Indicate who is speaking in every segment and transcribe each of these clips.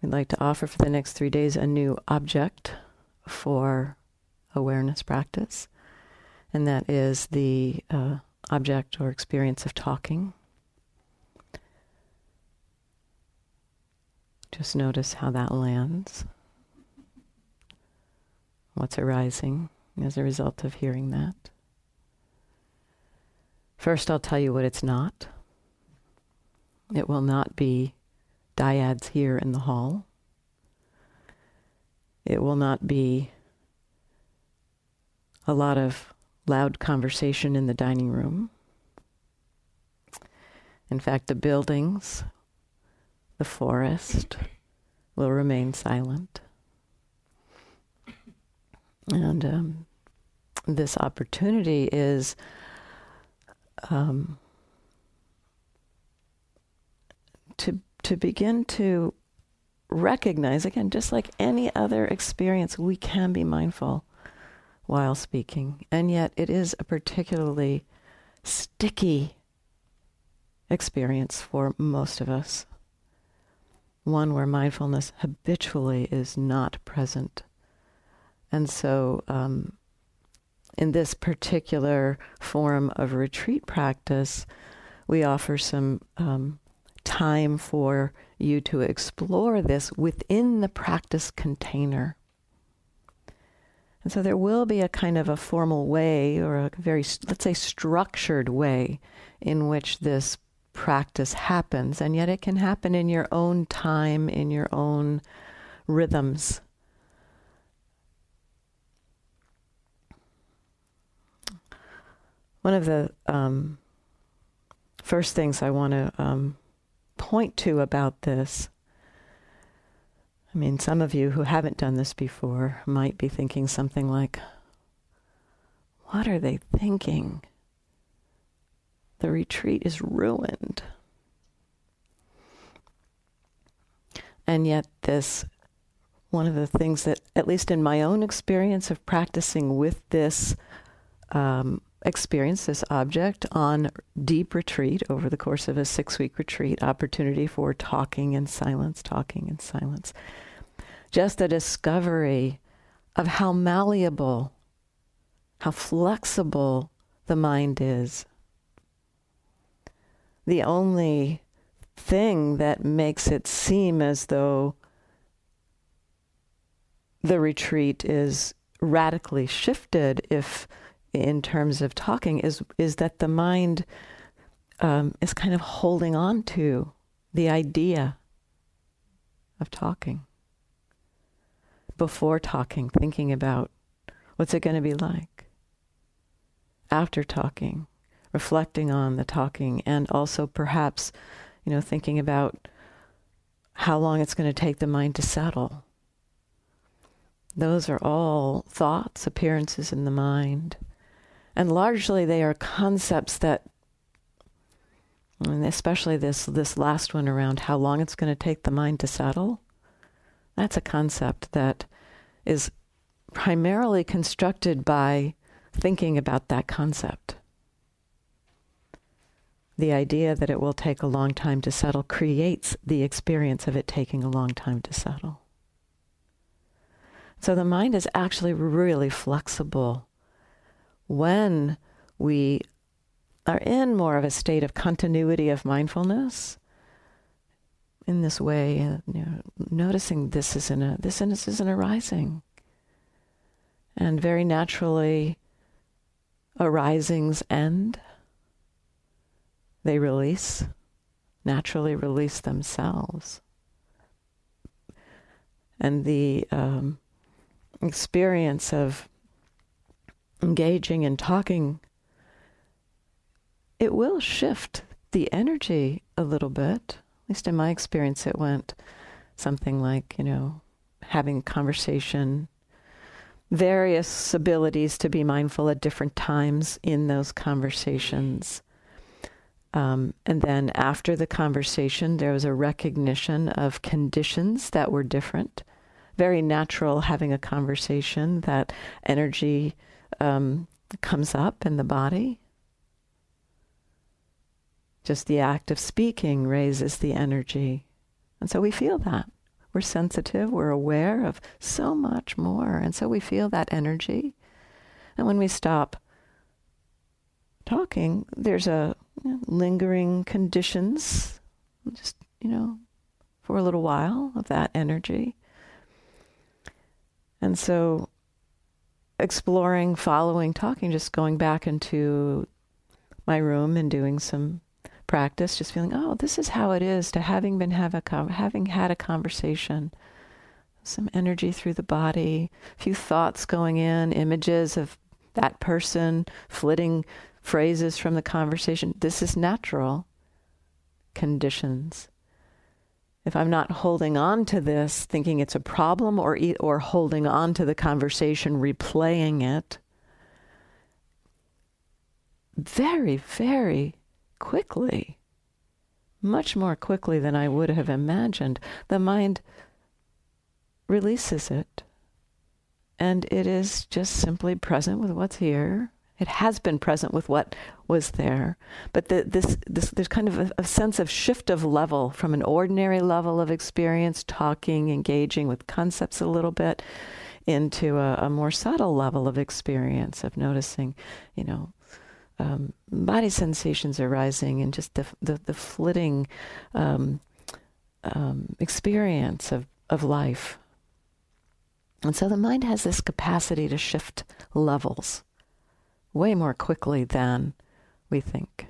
Speaker 1: We'd like to offer for the next 3 days a new object for awareness practice, and that is the object or experience of talking. Just notice how that lands. What's arising as a result of hearing that. First, I'll tell you what it's not. It will not be dyads here in the hall. It will not be a lot of loud conversation in the dining room. In fact, the buildings, the forest, will remain silent. And this opportunity is to begin to recognize, again, just like any other experience, we can be mindful while speaking. And yet it is a particularly sticky experience for most of us. One where mindfulness habitually is not present. And so in this particular form of retreat practice, we offer some time for you to explore this within the practice container. And so there will be a kind of a formal way, or a very, let's say, structured way in which this practice happens, and yet it can happen in your own time, in your own rhythms. One of the first things I want to point to about this, I mean, some of you who haven't done this before might be thinking something like, what are they thinking? The retreat is ruined. And yet this, one of the things that, at least in my own experience of practicing with this experience, this object on deep retreat over the course of a 6-week retreat, opportunity for talking in silence, just a discovery of how malleable, how flexible the mind is. The only thing that makes it seem as though the retreat is radically shifted, if in terms of talking, is that the mind is kind of holding on to the idea of talking. Before talking, thinking about what's it going to be like. After talking, reflecting on the talking, and also perhaps, thinking about how long it's going to take the mind to settle. Those are all thoughts, appearances in the mind. And largely they are concepts that, and especially this last one around how long it's going to take the mind to settle, that's a concept that is primarily constructed by thinking about that concept. The idea that it will take a long time to settle creates the experience of it taking a long time to settle. So the mind is actually really flexible when we are in more of a state of continuity of mindfulness. In this way, noticing this isn't arising. And very naturally, arisings end. They naturally release themselves. And the experience of engaging and talking, it will shift the energy a little bit. At least in my experience, it went something like, having conversation, various abilities to be mindful at different times in those conversations. And then after the conversation, there was a recognition of conditions that were different. Very natural having a conversation, that energy comes up in the body. Just the act of speaking raises the energy. And so we feel that. We're sensitive, we're aware of so much more. And so we feel that energy. And when we stop talking, there's lingering conditions, just, for a little while of that energy. And so exploring, following, talking, just going back into my room and doing some practice, just feeling, oh, this is how it is to having had a conversation. Some energy through the body, a few thoughts going in, images of that person, flitting phrases from the conversation. This is natural conditions. If I'm not holding on to this, thinking it's a problem, or holding on to the conversation, replaying it, very, very quickly, much more quickly than I would have imagined, the mind releases it. And it is just simply present with what's here. It has been present with what was there. But there's kind of a sense of shift of level from an ordinary level of experience, talking, engaging with concepts a little bit, into a more subtle level of experience, of noticing, body sensations arising, and just the flitting experience of life. And so the mind has this capacity to shift levels way more quickly than we think.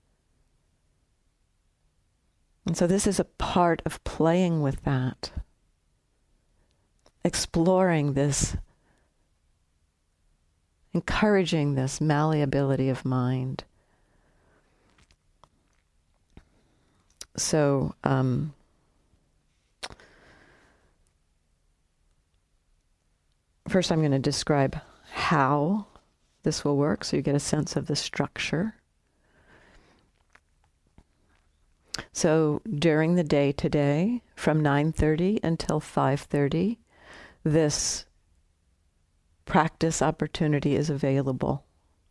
Speaker 1: And so this is a part of playing with that, exploring this, encouraging this malleability of mind. So, first I'm going to describe how this will work, so you get a sense of the structure. So during the day today, from 9:30 until 5:30, this practice opportunity is available.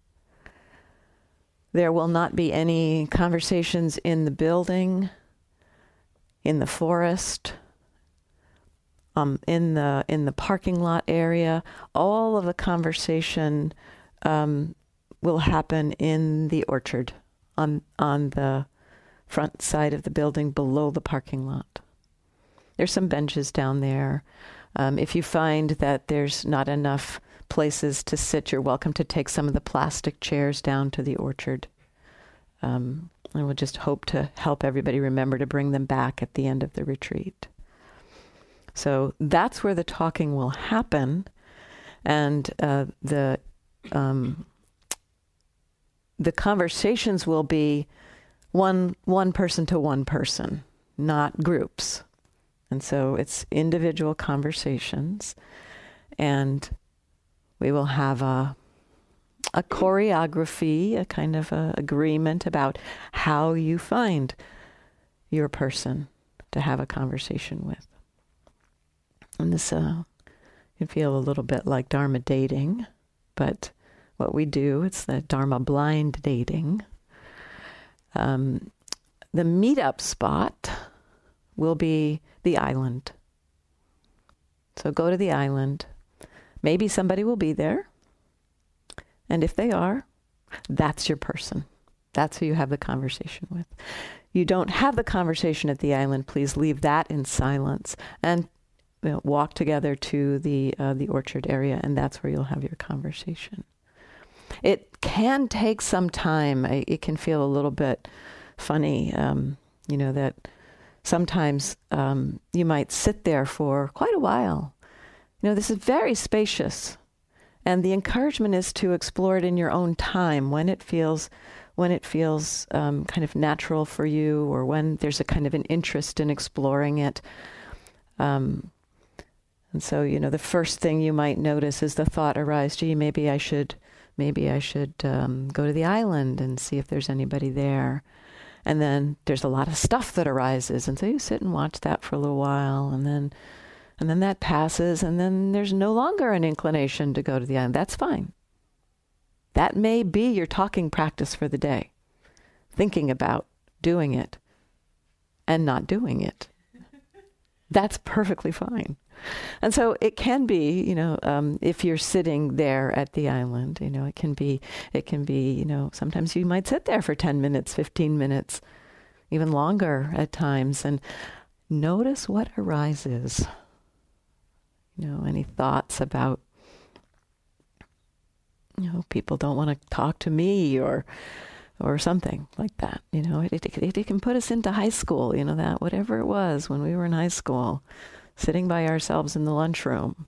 Speaker 1: There will not be any conversations in the building, in the forest, in the parking lot area. All of the conversation will happen in the orchard, on the front side of the building below the parking lot. There's some benches down there. If you find that there's not enough places to sit, you're welcome to take some of the plastic chairs down to the orchard. And we'll just hope to help everybody remember to bring them back at the end of the retreat. So that's where the talking will happen. And the conversations will be one person to one person, not groups. And so it's individual conversations. And we will have a choreography, a kind of a agreement about how you find your person to have a conversation with. And this can feel a little bit like Dharma dating, but what we do, it's the Dharma blind dating. The meetup spot will be the island. So go to the island. Maybe somebody will be there. And if they are, that's your person. That's who you have the conversation with. You don't have the conversation at the island, please leave that in silence and walk together to the orchard area, and that's where you'll have your conversation. It can take some time. It can feel a little bit funny, that sometimes you might sit there for quite a while. This is very spacious. And the encouragement is to explore it in your own time, when it feels kind of natural for you, or when there's a kind of an interest in exploring it. And so, the first thing you might notice is the thought arise, gee, maybe I should go to the island and see if there's anybody there. And then there's a lot of stuff that arises. And so you sit and watch that for a little while, and then that passes, and then there's no longer an inclination to go to the island. That's fine. That may be your talking practice for the day, thinking about doing it and not doing it. That's perfectly fine. And so it can be, if you're sitting there at the island, it can be, sometimes you might sit there for 10 minutes, 15 minutes, even longer at times, and notice what arises. Any thoughts about, people don't want to talk to me or something like that. It can put us into high school, that whatever it was when we were in high school, sitting by ourselves in the lunchroom,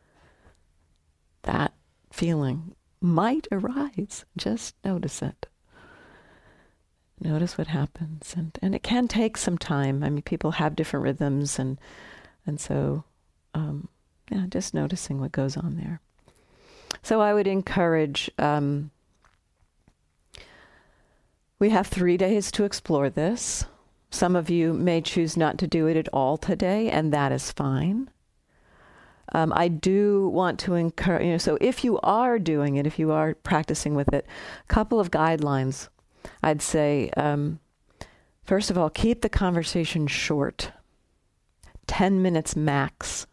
Speaker 1: that feeling might arise. Just notice it. Notice what happens. And it can take some time. I mean, people have different rhythms, and so, just noticing what goes on there. So I would encourage, we have 3 days to explore this. Some of you may choose not to do it at all today, and that is fine. I do want to encourage, so if you are doing it, if you are practicing with it, a couple of guidelines. I'd say, first of all, keep the conversation short, 10 minutes max.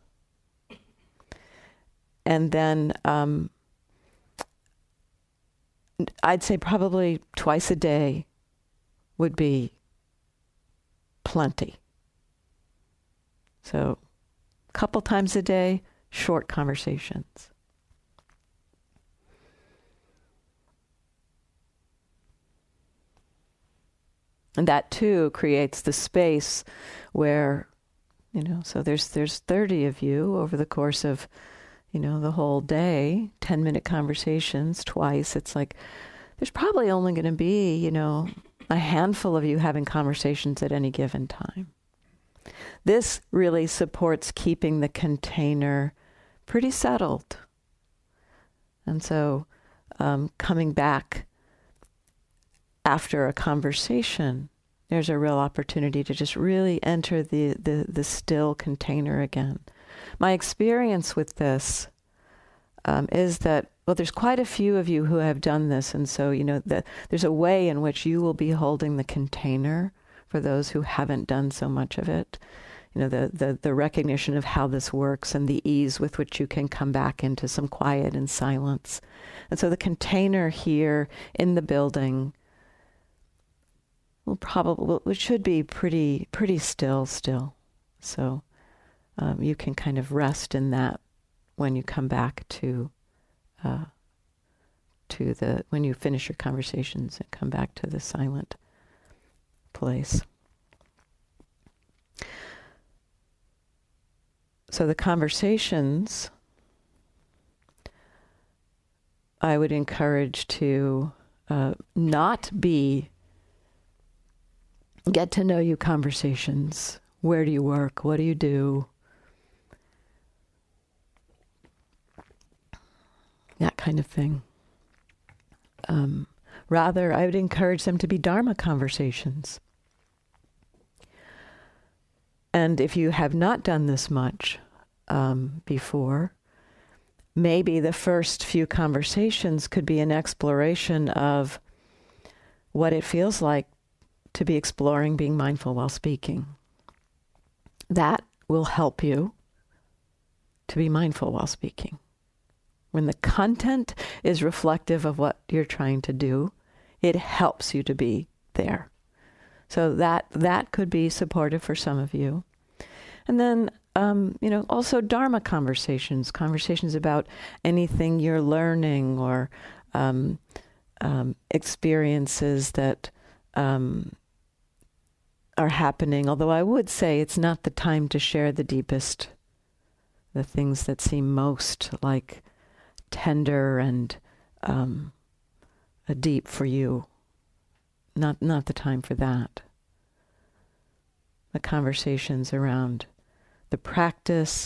Speaker 1: And then I'd say probably twice a day would be plenty. So a couple times a day, short conversations. And that too creates the space where, so there's 30 of you over the course of, the whole day, 10-minute conversations twice. It's like, there's probably only going to be, a handful of you having conversations at any given time. This really supports keeping the container pretty settled. And so coming back after a conversation, there's a real opportunity to just really enter the still container again. My experience with this is that, there's quite a few of you who have done this, and so, there's a way in which you will be holding the container for those who haven't done so much of it. The recognition of how this works and the ease with which you can come back into some quiet and silence. And so the container here in the building it should be pretty still. So you can kind of rest in that when you come back to when you finish your conversations and come back to the silent place. So the conversations, I would encourage to not be get to know you conversations. Where do you work? What do you do? That kind of thing. Rather, I would encourage them to be Dharma conversations. And if you have not done this much before, maybe the first few conversations could be an exploration of what it feels like to be exploring being mindful while speaking. That will help you to be mindful while speaking. When the content is reflective of what you're trying to do, it helps you to be there. So that could be supportive for some of you. And then, also Dharma conversations about anything you're learning or experiences that are happening. Although I would say it's not the time to share the deepest, the things that seem most like tender and deep for you. Not the time for that. The conversations around the practice,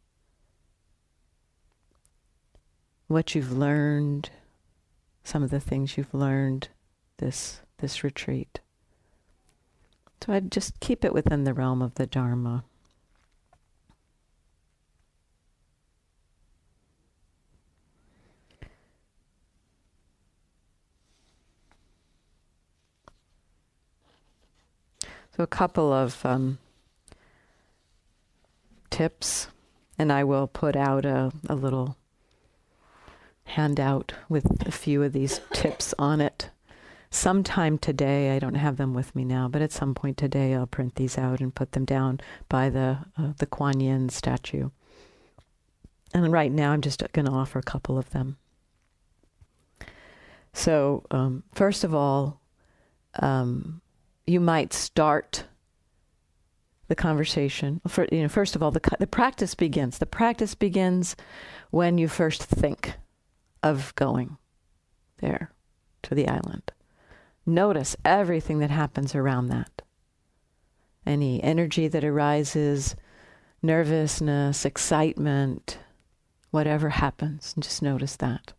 Speaker 1: what you've learned, some of the things you've learned this retreat. So I'd just keep it within the realm of the Dharma. So a couple of tips, and I will put out a little handout with a few of these tips on it. Sometime today, I don't have them with me now, but at some point today I'll print these out and put them down by the Kuan Yin statue. And right now I'm just going to offer a couple of them. So first of all, you might start the conversation. First of all, the practice begins. The practice begins when you first think of going there to the island. Notice everything that happens around that. Any energy that arises, nervousness, excitement, whatever happens, and just notice that.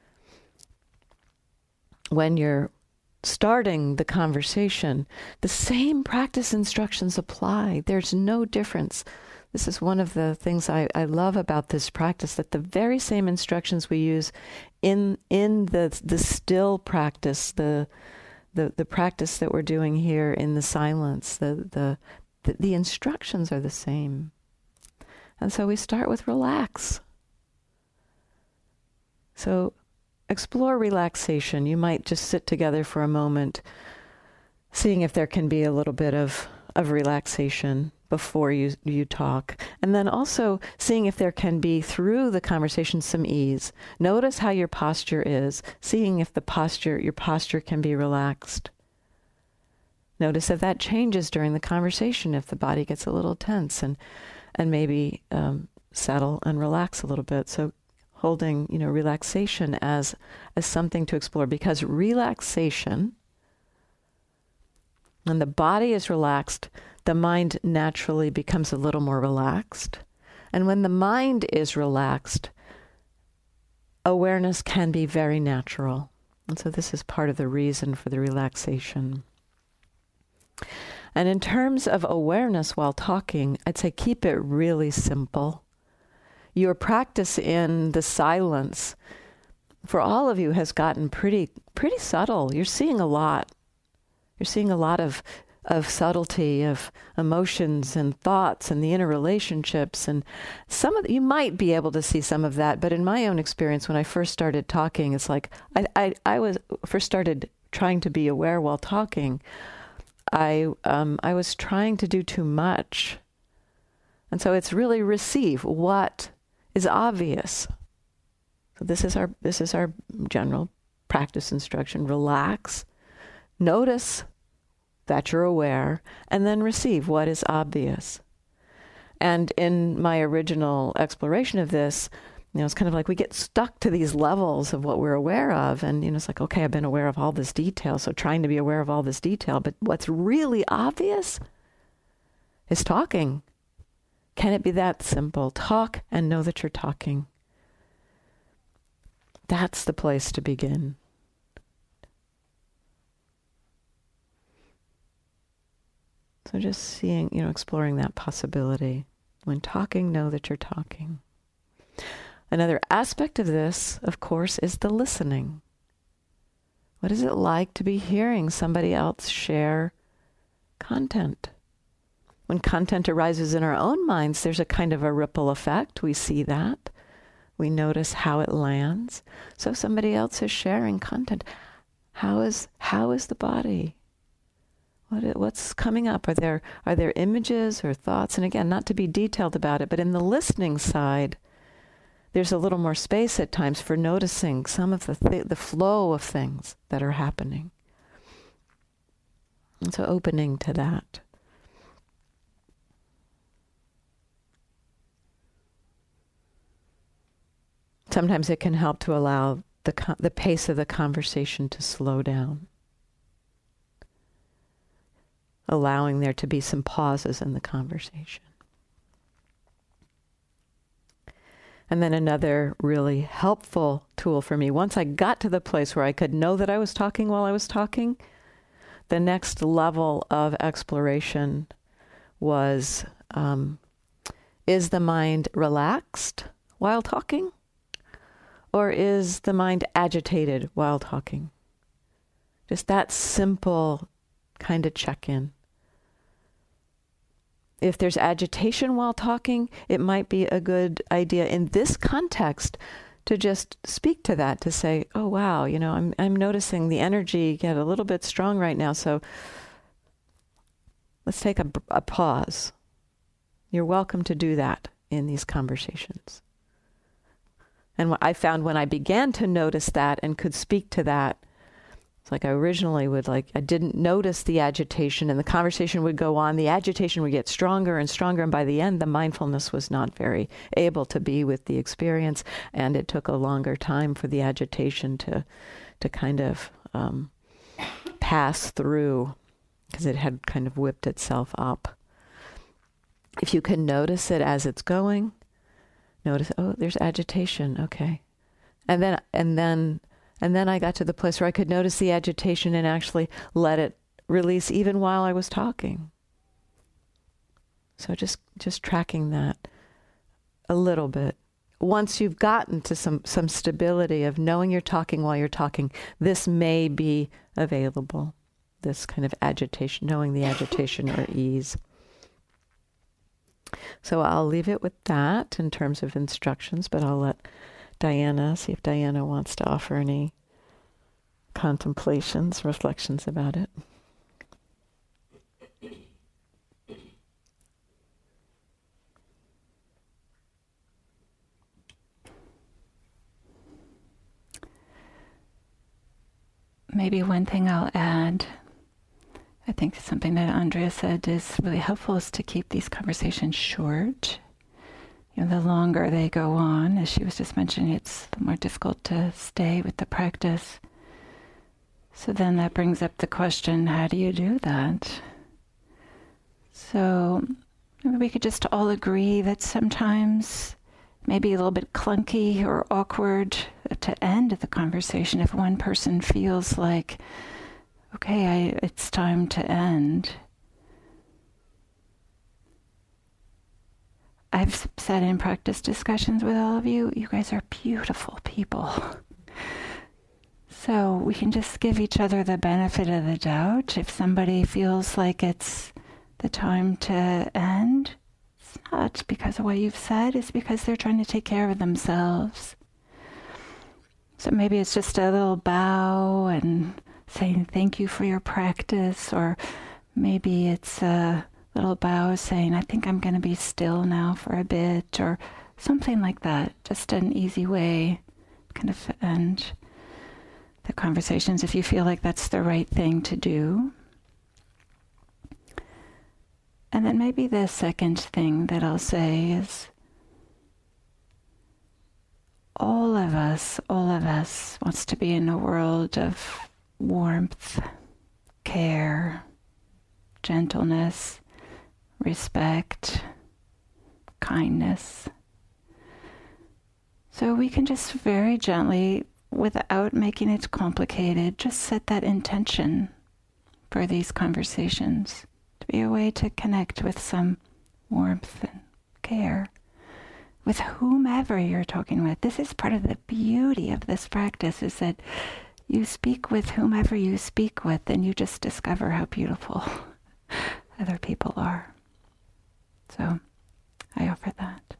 Speaker 1: When you're starting the conversation, the same practice instructions apply. There's no difference. This is one of the things I love about this practice, that the very same instructions we use in the still practice, the practice that we're doing here in the silence, the instructions are the same. And so we start with relax. So explore relaxation. You might just sit together for a moment, seeing if there can be a little bit of relaxation before you talk. And then also seeing if there can be, through the conversation, some ease. Notice how your posture is, seeing if your posture can be relaxed. Notice if that changes during the conversation, if the body gets a little tense, and maybe settle and relax a little bit. So holding, relaxation as something to explore, because relaxation, when the body is relaxed, the mind naturally becomes a little more relaxed. And when the mind is relaxed, awareness can be very natural. And so this is part of the reason for the relaxation. And in terms of awareness while talking, I'd say keep it really simple. Your practice in the silence, for all of you, has gotten pretty subtle. You're seeing a lot. You're seeing a lot of subtlety, of emotions and thoughts and the interrelationships. And you might be able to see some of that. But in my own experience, when I first started talking, it's like I first started trying to be aware while talking. I was trying to do too much. And so it's really receive what is obvious. So this is our general practice instruction. Relax, notice that you're aware, and then receive what is obvious. And in my original exploration of this, it's kind of like we get stuck to these levels of what we're aware of, and it's like, okay, I've been aware of all this detail, so trying to be aware of all this detail, but what's really obvious is talking. Can it be that simple? Talk and know that you're talking. That's the place to begin. So just seeing, exploring that possibility. When talking, know that you're talking. Another aspect of this, of course, is the listening. What is it like to be hearing somebody else share content? When content arises in our own minds, there's a kind of a ripple effect. We see that. We notice how it lands. So somebody else is sharing content. How is the body? What's coming up? Are there images or thoughts? And again, not to be detailed about it, but in the listening side, there's a little more space at times for noticing some of the flow of things that are happening. And so opening to that. Sometimes it can help to allow the pace of the conversation to slow down. Allowing there to be some pauses in the conversation. And then another really helpful tool for me, once I got to the place where I could know that I was talking while I was talking, the next level of exploration was, is the mind relaxed while talking? Or is the mind agitated while talking? Just that simple kind of check-in. If there's agitation while talking, it might be a good idea in this context to just speak to that, to say, oh, wow, I'm noticing the energy get a little bit strong right now, so let's take a pause. You're welcome to do that in these conversations. And what I found when I began to notice that and could speak to that, it's like I originally I didn't notice the agitation, and the conversation would go on. The agitation would get stronger and stronger, and by the end, the mindfulness was not very able to be with the experience, and it took a longer time for the agitation to kind of pass through, because it had kind of whipped itself up. If you can notice it as it's going, notice, oh, there's agitation, okay. And then I got to the place where I could notice the agitation and actually let it release even while I was talking. So just tracking that a little bit. Once you've gotten to some stability of knowing you're talking while you're talking, this may be available, this kind of agitation, knowing the agitation or ease. So I'll leave it with that in terms of instructions, but I'll let Diana, see if Diana wants to offer any contemplations, reflections about it.
Speaker 2: Maybe one thing I'll add, I think something that Andrea said is really helpful, is to keep these conversations short. The longer they go on, as she was just mentioning, it's the more difficult to stay with the practice. So then that brings up the question, how do you do that? So maybe we could just all agree that sometimes maybe a little bit clunky or awkward to end the conversation if one person feels like, okay, it's time to end. I've sat in practice discussions with all of you. You guys are beautiful people. So we can just give each other the benefit of the doubt. If somebody feels like it's the time to end, it's not because of what you've said, it's because they're trying to take care of themselves. So maybe it's just a little bow and saying thank you for your practice, or maybe it's a little bow saying, I think I'm going to be still now for a bit, or something like that. Just an easy way kind of end the conversations if you feel like that's the right thing to do. And then maybe the second thing that I'll say is all of us wants to be in a world of warmth, care, gentleness, respect, kindness. So we can just very gently, without making it complicated, just set that intention for these conversations to be a way to connect with some warmth and care with whomever you're talking with. This is part of the beauty of this practice, is that you speak with whomever you speak with, and you just discover how beautiful other people are. So I offer that.